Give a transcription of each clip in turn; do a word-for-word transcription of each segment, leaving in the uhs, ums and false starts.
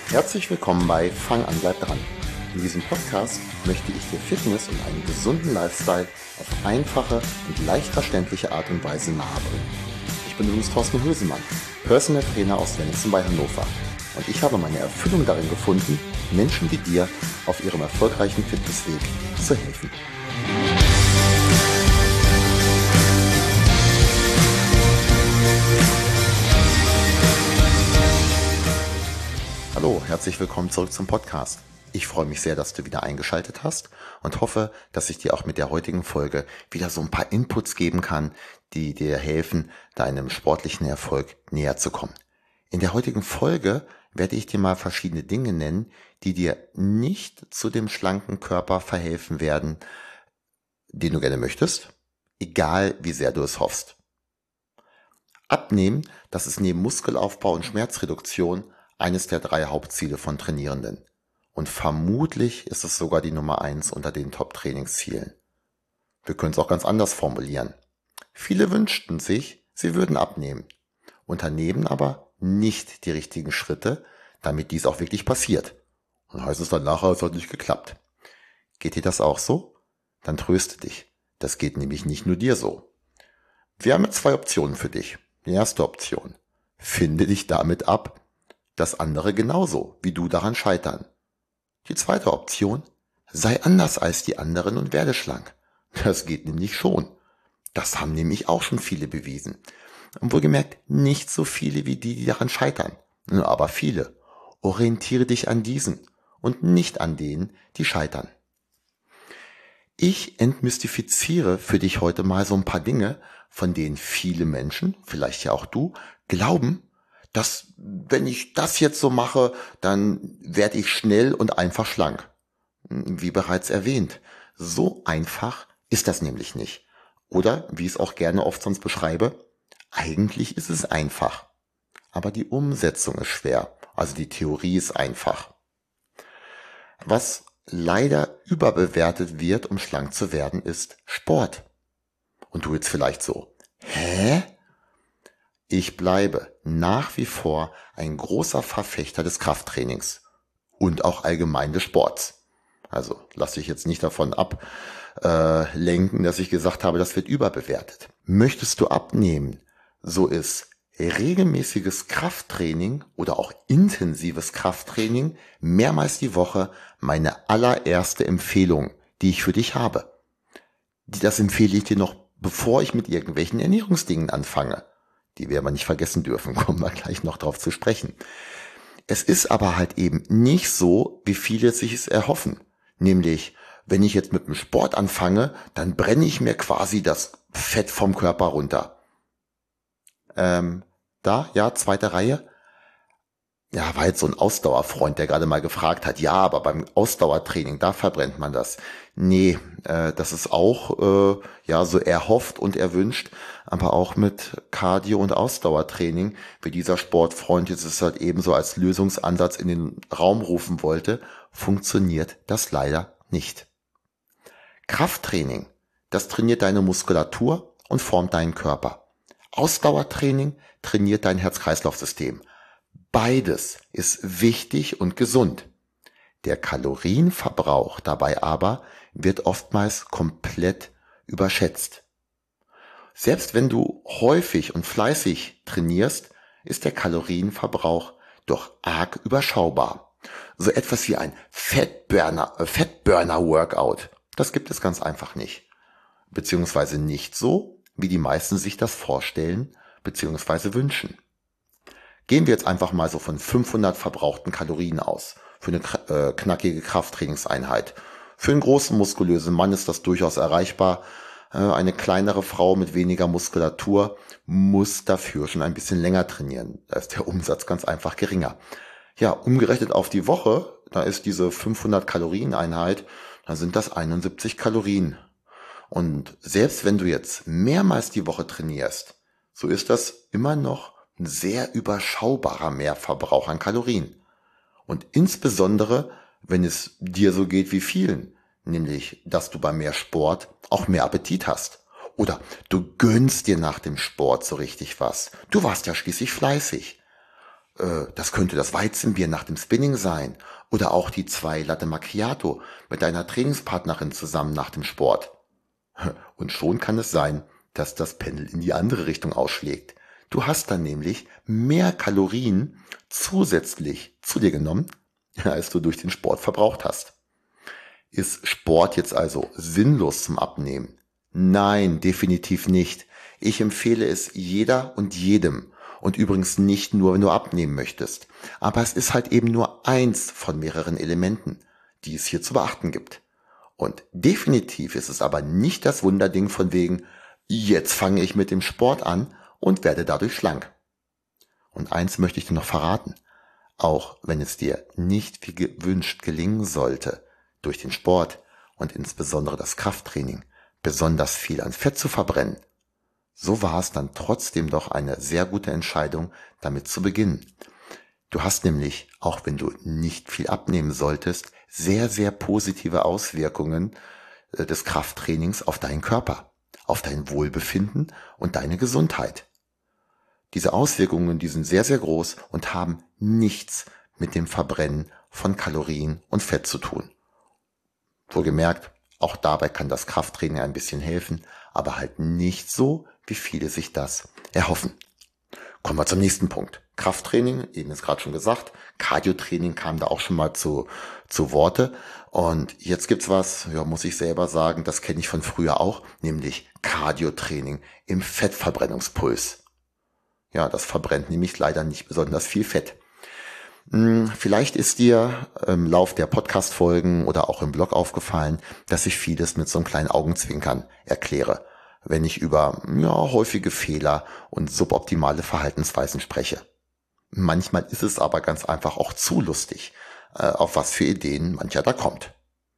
Herzlich willkommen bei Fang an, bleib dran. In diesem Podcast möchte ich dir Fitness und einen gesunden Lifestyle auf einfache und leicht verständliche Art und Weise nahebringen. Ich bin übrigens Thorsten Hösemann, Personal Trainer aus Wenningsen bei Hannover. Und ich habe meine Erfüllung darin gefunden, Menschen wie dir auf ihrem erfolgreichen Fitnessweg zu helfen. Hallo, herzlich willkommen zurück zum Podcast. Ich freue mich sehr, dass du wieder eingeschaltet hast und hoffe, dass ich dir auch mit der heutigen Folge wieder so ein paar Inputs geben kann, die dir helfen, deinem sportlichen Erfolg näher zu kommen. In der heutigen Folge werde ich dir mal verschiedene Dinge nennen, die dir nicht zu dem schlanken Körper verhelfen werden, den du gerne möchtest, egal wie sehr du es hoffst. Abnehmen, das ist neben Muskelaufbau und Schmerzreduktion eines der drei Hauptziele von Trainierenden. Und vermutlich ist es sogar die Nummer eins unter den Top-Trainingszielen. Wir können es auch ganz anders formulieren. Viele wünschten sich, sie würden abnehmen, unternehmen aber nicht die richtigen Schritte, damit dies auch wirklich passiert. Und heißt es dann nachher, es hat nicht geklappt. Geht dir das auch so? Dann tröste dich. Das geht nämlich nicht nur dir so. Wir haben zwei Optionen für dich. Die erste Option: Finde dich damit ab, dass andere genauso wie du daran scheitern. Die zweite Option: Sei anders als die anderen und werde schlank. Das geht nämlich schon. Das haben nämlich auch schon viele bewiesen. Und wohlgemerkt, nicht so viele wie die, die daran scheitern. Aber viele. Orientiere dich an diesen und nicht an denen, die scheitern. Ich entmystifiziere für dich heute mal so ein paar Dinge, von denen viele Menschen, vielleicht ja auch du, glauben, dass wenn ich das jetzt so mache, dann werde ich schnell und einfach schlank. Wie bereits erwähnt, so einfach ist das nämlich nicht. Oder, wie ich es auch gerne oft sonst beschreibe, eigentlich ist es einfach. Aber die Umsetzung ist schwer, also die Theorie ist einfach. Was leider überbewertet wird, um schlank zu werden, ist Sport. Und du jetzt vielleicht so: Hä? Ich bleibe nach wie vor ein großer Verfechter des Krafttrainings und auch allgemein des Sports. Also lass dich jetzt nicht davon ablenken, dass ich gesagt habe, das wird überbewertet. Möchtest du abnehmen, so ist regelmäßiges Krafttraining oder auch intensives Krafttraining mehrmals die Woche meine allererste Empfehlung, die ich für dich habe. Das empfehle ich dir noch, bevor ich mit irgendwelchen Ernährungsdingen anfange. Die wir aber nicht vergessen dürfen, kommen wir gleich noch drauf zu sprechen. Es ist aber halt eben nicht so, wie viele sich es erhoffen. Nämlich, wenn ich jetzt mit dem Sport anfange, dann brenne ich mir quasi das Fett vom Körper runter. Ähm, da, ja, zweite Reihe. Ja, war jetzt so ein Ausdauerfreund, der gerade mal gefragt hat, ja, aber beim Ausdauertraining, da verbrennt man das. Nee, äh, das ist auch äh, ja so erhofft und erwünscht, aber auch mit Cardio- und Ausdauertraining, wie dieser Sportfreund jetzt es halt ebenso als Lösungsansatz in den Raum rufen wollte, funktioniert das leider nicht. Krafttraining, das trainiert deine Muskulatur und formt deinen Körper. Ausdauertraining trainiert dein Herz-Kreislauf-System. Beides ist wichtig und gesund. Der Kalorienverbrauch dabei aber wird oftmals komplett überschätzt. Selbst wenn du häufig und fleißig trainierst, ist der Kalorienverbrauch doch arg überschaubar. So etwas wie ein Fettburner, äh, Fettburner-Workout, das gibt es ganz einfach nicht. Beziehungsweise nicht so, wie die meisten sich das vorstellen, beziehungsweise wünschen. Gehen wir jetzt einfach mal so von fünfhundert verbrauchten Kalorien aus für eine äh, knackige Krafttrainingseinheit. Für einen großen muskulösen Mann ist das durchaus erreichbar. Äh, eine kleinere Frau mit weniger Muskulatur muss dafür schon ein bisschen länger trainieren. Da ist der Umsatz ganz einfach geringer. Ja, umgerechnet auf die Woche, da ist diese fünfhundert Kalorien Einheit, da sind das einundsiebzig Kalorien. Und selbst wenn du jetzt mehrmals die Woche trainierst, so ist das immer noch ein sehr überschaubarer Mehrverbrauch an Kalorien. Und insbesondere, wenn es dir so geht wie vielen, nämlich, dass du bei mehr Sport auch mehr Appetit hast. Oder du gönnst dir nach dem Sport so richtig was. Du warst ja schließlich fleißig. Äh, das könnte das Weizenbier nach dem Spinning sein oder auch die zwei Latte Macchiato mit deiner Trainingspartnerin zusammen nach dem Sport. Und schon kann es sein, dass das Pendel in die andere Richtung ausschlägt. Du hast dann nämlich mehr Kalorien zusätzlich zu dir genommen, als du durch den Sport verbraucht hast. Ist Sport jetzt also sinnlos zum Abnehmen? Nein, definitiv nicht. Ich empfehle es jeder und jedem. Und übrigens nicht nur, wenn du abnehmen möchtest. Aber es ist halt eben nur eins von mehreren Elementen, die es hier zu beachten gibt. Und definitiv ist es aber nicht das Wunderding von wegen, jetzt fange ich mit dem Sport an und werde dadurch schlank. Und eins möchte ich dir noch verraten. Auch wenn es dir nicht wie gewünscht gelingen sollte, durch den Sport und insbesondere das Krafttraining besonders viel an Fett zu verbrennen, so war es dann trotzdem doch eine sehr gute Entscheidung, damit zu beginnen. Du hast nämlich, auch wenn du nicht viel abnehmen solltest, sehr, sehr positive Auswirkungen des Krafttrainings auf deinen Körper, auf dein Wohlbefinden und deine Gesundheit. Diese Auswirkungen, die sind sehr, sehr groß und haben nichts mit dem Verbrennen von Kalorien und Fett zu tun. Wohlgemerkt, auch dabei kann das Krafttraining ein bisschen helfen, aber halt nicht so, wie viele sich das erhoffen. Kommen wir zum nächsten Punkt. Krafttraining, eben ist gerade schon gesagt, Cardiotraining kam da auch schon mal zu, zu Worte. Und jetzt gibt's was, ja, muss ich selber sagen, das kenne ich von früher auch, nämlich Cardiotraining im Fettverbrennungspuls. Ja, das verbrennt nämlich leider nicht besonders viel Fett. Vielleicht ist dir im Lauf der Podcast-Folgen oder auch im Blog aufgefallen, dass ich vieles mit so einem kleinen Augenzwinkern erkläre, wenn ich über ja, häufige Fehler und suboptimale Verhaltensweisen spreche. Manchmal ist es aber ganz einfach auch zu lustig, äh, auf was für Ideen mancher da kommt.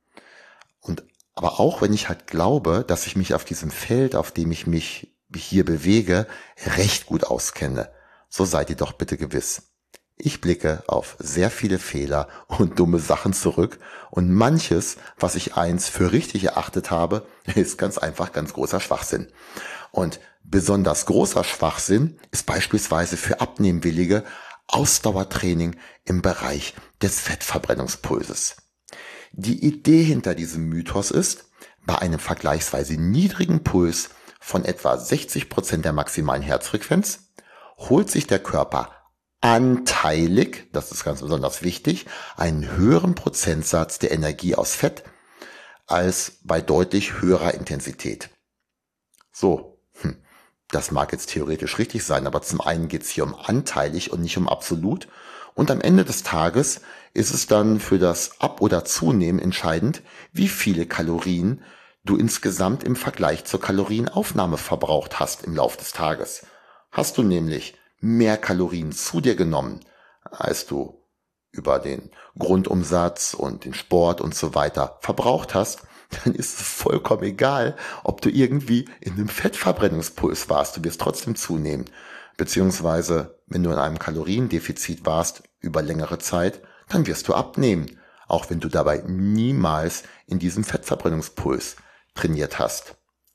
Und aber auch wenn ich halt glaube, dass ich mich auf diesem Feld, auf dem ich mich hier bewege, recht gut auskenne, so seid ihr doch bitte gewiss. Ich blicke auf sehr viele Fehler und dumme Sachen zurück und manches, was ich einst für richtig erachtet habe, ist ganz einfach ganz großer Schwachsinn. Und besonders großer Schwachsinn ist beispielsweise für Abnehmwillige Ausdauertraining im Bereich des Fettverbrennungspulses. Die Idee hinter diesem Mythos ist, bei einem vergleichsweise niedrigen Puls von etwa sechzig Prozent der maximalen Herzfrequenz holt sich der Körper anteilig, das ist ganz besonders wichtig, einen höheren Prozentsatz der Energie aus Fett als bei deutlich höherer Intensität. So, hm, das mag jetzt theoretisch richtig sein, aber zum einen geht es hier um anteilig und nicht um absolut. Und am Ende des Tages ist es dann für das Ab- oder Zunehmen entscheidend, wie viele Kalorien du insgesamt im Vergleich zur Kalorienaufnahme verbraucht hast im Lauf des Tages. Hast du nämlich mehr Kalorien zu dir genommen, als du über den Grundumsatz und den Sport und so weiter verbraucht hast, dann ist es vollkommen egal, ob du irgendwie in einem Fettverbrennungspuls warst. Du wirst trotzdem zunehmen. Beziehungsweise, wenn du in einem Kaloriendefizit warst über längere Zeit, dann wirst du abnehmen. Auch wenn du dabei niemals in diesem Fettverbrennungspuls trainiert hast.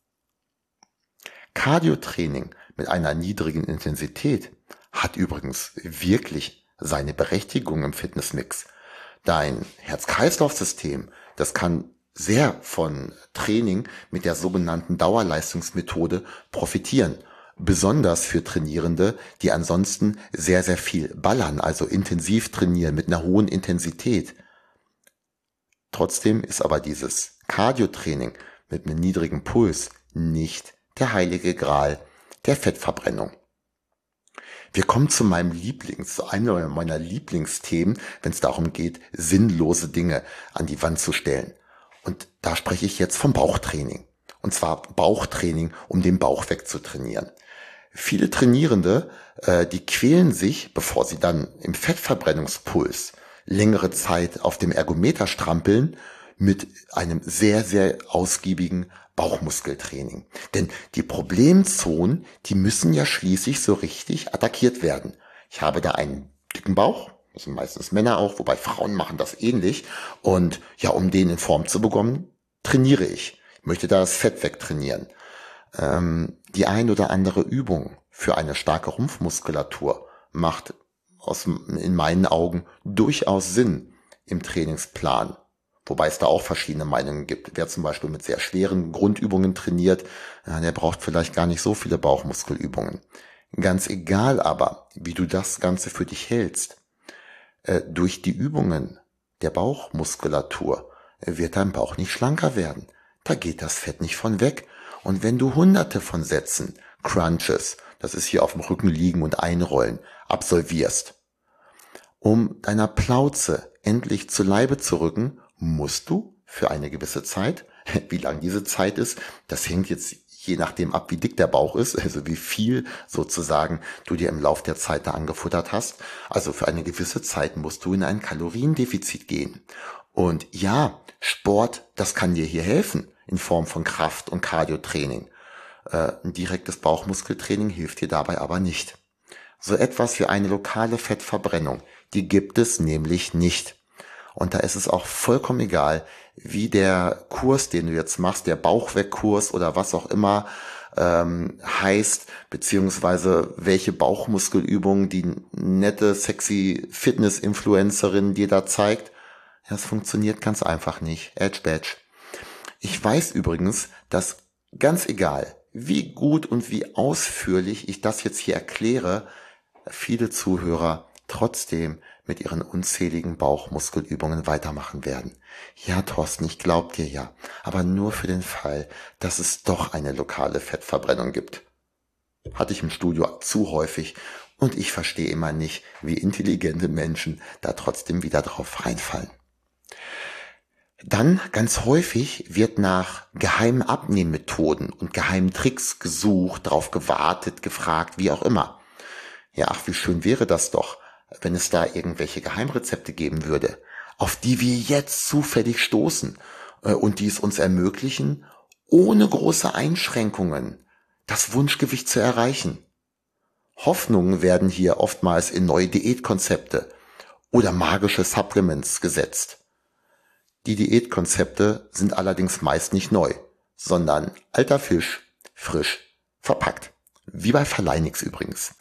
Cardiotraining mit einer niedrigen Intensität hat übrigens wirklich seine Berechtigung im Fitnessmix. Dein Herz-Kreislauf-System, das kann sehr von Training mit der sogenannten Dauerleistungsmethode profitieren. Besonders für Trainierende, die ansonsten sehr, sehr viel ballern, also intensiv trainieren mit einer hohen Intensität. Trotzdem ist aber dieses Cardiotraining mit einem niedrigen Puls nicht der heilige Gral der Fettverbrennung. Wir kommen zu meinem Lieblings, zu einem meiner Lieblingsthemen, wenn es darum geht, sinnlose Dinge an die Wand zu stellen. Und da spreche ich jetzt vom Bauchtraining. Und zwar Bauchtraining, um den Bauch wegzutrainieren. Viele Trainierende, äh, die quälen sich, bevor sie dann im Fettverbrennungspuls längere Zeit auf dem Ergometer strampeln, mit einem sehr, sehr ausgiebigen Bauchmuskeltraining. Denn die Problemzonen, die müssen ja schließlich so richtig attackiert werden. Ich habe da einen dicken Bauch, das sind meistens Männer auch, wobei Frauen machen das ähnlich. Und ja, um den in Form zu bekommen, trainiere ich. Ich möchte da das Fett wegtrainieren. Ähm, die ein oder andere Übung für eine starke Rumpfmuskulatur macht aus, in meinen Augen durchaus Sinn im Trainingsplan. Wobei es da auch verschiedene Meinungen gibt. Wer zum Beispiel mit sehr schweren Grundübungen trainiert, ja, der braucht vielleicht gar nicht so viele Bauchmuskelübungen. Ganz egal aber, wie du das Ganze für dich hältst, äh, durch die Übungen der Bauchmuskulatur wird dein Bauch nicht schlanker werden. Da geht das Fett nicht von weg. Und wenn du hunderte von Sätzen, Crunches, das ist hier auf dem Rücken liegen und einrollen, absolvierst, um deiner Plauze endlich zu Leibe zu rücken, musst du für eine gewisse Zeit, wie lang diese Zeit ist, das hängt jetzt je nachdem ab, wie dick der Bauch ist, also wie viel sozusagen du dir im Lauf der Zeit da angefuttert hast. Also für eine gewisse Zeit musst du in ein Kaloriendefizit gehen. Und ja, Sport, das kann dir hier helfen in Form von Kraft- und Cardiotraining. Äh, ein direktes Bauchmuskeltraining hilft dir dabei aber nicht. So etwas wie eine lokale Fettverbrennung, die gibt es nämlich nicht. Und da ist es auch vollkommen egal, wie der Kurs, den du jetzt machst, der Bauchwegkurs oder was auch immer ähm, heißt, beziehungsweise welche Bauchmuskelübungen die nette, sexy Fitness-Influencerin dir da zeigt. Ja, es funktioniert ganz einfach nicht. Edge Badge. Ich weiß übrigens, dass ganz egal, wie gut und wie ausführlich ich das jetzt hier erkläre, viele Zuhörer trotzdem mit ihren unzähligen Bauchmuskelübungen weitermachen werden. Ja, Thorsten, ich glaub dir ja, aber nur für den Fall, dass es doch eine lokale Fettverbrennung gibt. Hatte ich im Studio zu häufig und ich verstehe immer nicht, wie intelligente Menschen da trotzdem wieder drauf reinfallen. Dann ganz häufig wird nach geheimen Abnehmmethoden und geheimen Tricks gesucht, drauf gewartet, gefragt, wie auch immer. Ja, ach, wie schön wäre das doch, wenn es da irgendwelche Geheimrezepte geben würde, auf die wir jetzt zufällig stoßen äh, und die es uns ermöglichen, ohne große Einschränkungen das Wunschgewicht zu erreichen. Hoffnungen werden hier oftmals in neue Diätkonzepte oder magische Supplements gesetzt. Die Diätkonzepte sind allerdings meist nicht neu, sondern alter Fisch, frisch, verpackt. Wie bei Verleinix übrigens.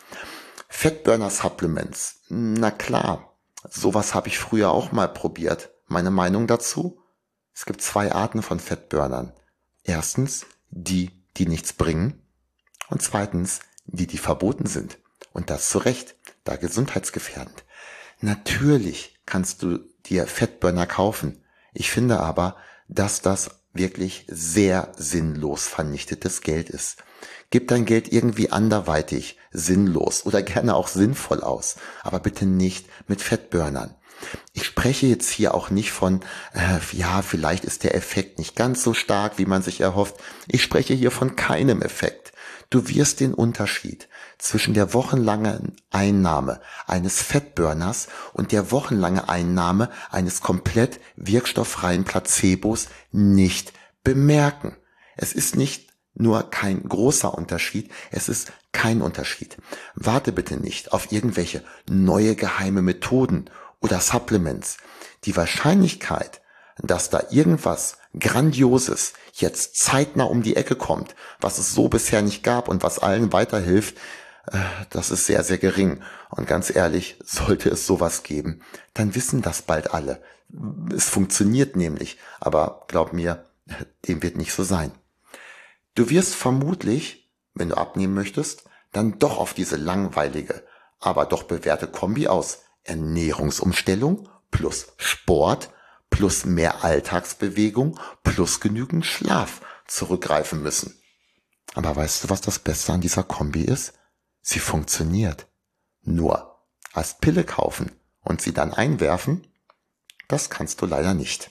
Fettburner-Supplements, na klar, sowas habe ich früher auch mal probiert. Meine Meinung dazu? Es gibt zwei Arten von Fettburnern. Erstens die, die nichts bringen und zweitens die, die verboten sind. Und das zu Recht, da gesundheitsgefährdend. Natürlich kannst du dir Fettburner kaufen. Ich finde aber, dass das wirklich sehr sinnlos vernichtetes Geld ist. Gib dein Geld irgendwie anderweitig, sinnlos oder gerne auch sinnvoll aus, aber bitte nicht mit Fettburnern. Ich spreche jetzt hier auch nicht von, äh, ja, vielleicht ist der Effekt nicht ganz so stark, wie man sich erhofft. Ich spreche hier von keinem Effekt. Du wirst den Unterschied zwischen der wochenlangen Einnahme eines Fettburners und der wochenlange Einnahme eines komplett wirkstofffreien Placebos nicht bemerken. Es ist nicht nur kein großer Unterschied, es ist kein Unterschied. Warte bitte nicht auf irgendwelche neue geheime Methoden oder Supplements. Die Wahrscheinlichkeit, dass da irgendwas Grandioses jetzt zeitnah um die Ecke kommt, was es so bisher nicht gab und was allen weiterhilft, das ist sehr, sehr gering. Und ganz ehrlich, sollte es sowas geben, dann wissen das bald alle. Es funktioniert nämlich, aber glaub mir, dem wird nicht so sein. Du wirst vermutlich, wenn du abnehmen möchtest, dann doch auf diese langweilige, aber doch bewährte Kombi aus Ernährungsumstellung plus Sport plus mehr Alltagsbewegung plus genügend Schlaf zurückgreifen müssen. Aber weißt du, was das Beste an dieser Kombi ist? Sie funktioniert. Nur als Pille kaufen und sie dann einwerfen, das kannst du leider nicht.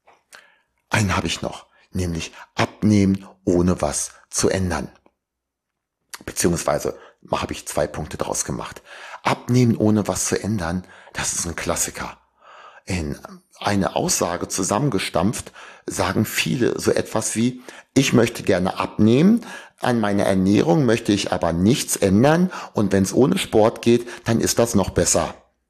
Einen habe ich noch, nämlich abnehmen, ohne was zu ändern. Beziehungsweise habe ich zwei Punkte draus gemacht. Abnehmen, ohne was zu ändern, das ist ein Klassiker. In eine Aussage zusammengestampft sagen viele so etwas wie, ich möchte gerne abnehmen, an meiner Ernährung möchte ich aber nichts ändern und wenn es ohne Sport geht, dann ist das noch besser.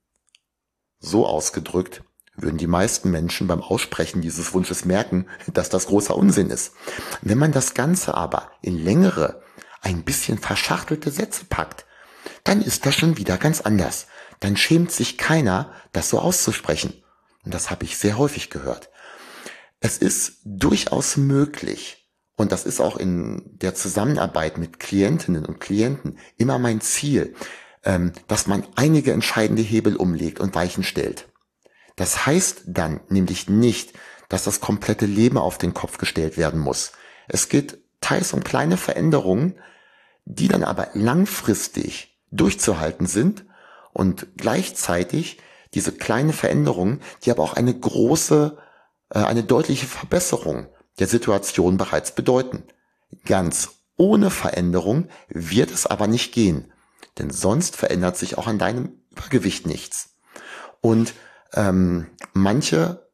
So ausgedrückt würden die meisten Menschen beim Aussprechen dieses Wunsches merken, dass das großer Unsinn ist. Wenn man das Ganze aber in längere, ein bisschen verschachtelte Sätze packt, dann ist das schon wieder ganz anders. dann schämt sich keiner, das so auszusprechen. Und das habe ich sehr häufig gehört. Es ist durchaus möglich, und das ist auch in der Zusammenarbeit mit Klientinnen und Klienten immer mein Ziel, dass man einige entscheidende Hebel umlegt und Weichen stellt. Das heißt dann nämlich nicht, dass das komplette Leben auf den Kopf gestellt werden muss. Es geht teils um kleine Veränderungen, die dann aber langfristig durchzuhalten sind und gleichzeitig diese kleinen Veränderungen, die aber auch eine große, eine deutliche Verbesserung der Situation bereits bedeuten. Ganz ohne Veränderung wird es aber nicht gehen, denn sonst verändert sich auch an deinem Übergewicht nichts. Und ähm, manche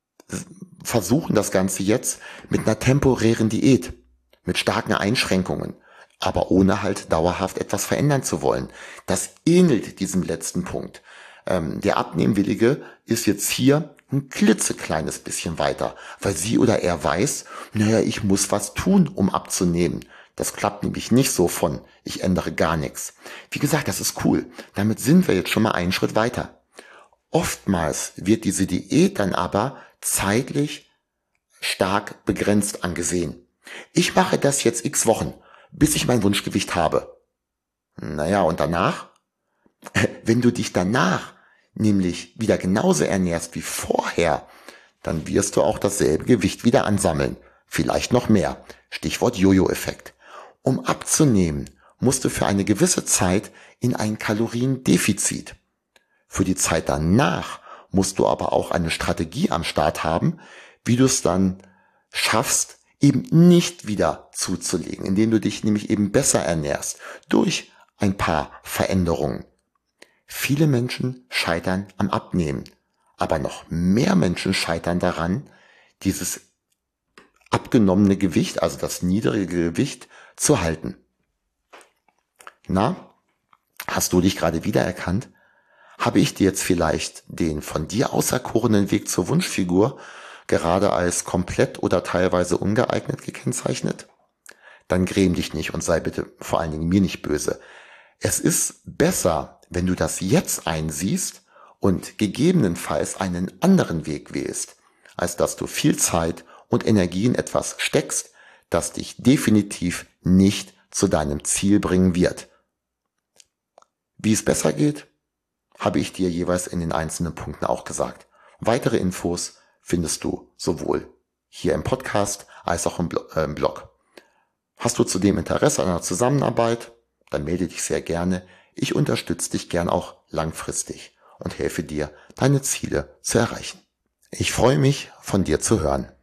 versuchen das Ganze jetzt mit einer temporären Diät, mit starken Einschränkungen, aber ohne halt dauerhaft etwas verändern zu wollen. Das ähnelt diesem letzten Punkt. Ähm, der Abnehmwillige ist jetzt hier ein klitzekleines bisschen weiter, weil sie oder er weiß, naja, ich muss was tun, um abzunehmen. Das klappt nämlich nicht so von, ich ändere gar nichts. Wie gesagt, das ist cool. Damit sind wir jetzt schon mal einen Schritt weiter. Oftmals wird diese Diät dann aber zeitlich stark begrenzt angesehen. Ich mache das jetzt x Wochen, bis ich mein Wunschgewicht habe. Naja, und danach? Wenn du dich danach nämlich wieder genauso ernährst wie vorher, dann wirst du auch dasselbe Gewicht wieder ansammeln. Vielleicht noch mehr. Stichwort Jojo-Effekt. Um abzunehmen, musst du für eine gewisse Zeit in ein Kaloriendefizit. Für die Zeit danach musst du aber auch eine Strategie am Start haben, wie du es dann schaffst, eben nicht wieder zuzulegen, indem du dich nämlich eben besser ernährst durch ein paar Veränderungen. Viele Menschen scheitern am Abnehmen, aber noch mehr Menschen scheitern daran, dieses abgenommene Gewicht, also das niedrige Gewicht, zu halten. Na, hast du dich gerade wiedererkannt? Habe ich dir jetzt vielleicht den von dir auserkorenen Weg zur Wunschfigur gerade als komplett oder teilweise ungeeignet gekennzeichnet? Dann gräm dich nicht und sei bitte vor allen Dingen mir nicht böse. Es ist besser, wenn du das jetzt einsiehst und gegebenenfalls einen anderen Weg wählst, als dass du viel Zeit und Energie in etwas steckst, das dich definitiv nicht zu deinem Ziel bringen wird. Wie es besser geht, habe ich dir jeweils in den einzelnen Punkten auch gesagt. Weitere Infos findest du sowohl hier im Podcast als auch im Blog. Hast du zudem Interesse an einer Zusammenarbeit? Dann melde dich sehr gerne. Ich unterstütze dich gern auch langfristig und helfe dir, deine Ziele zu erreichen. Ich freue mich, von dir zu hören.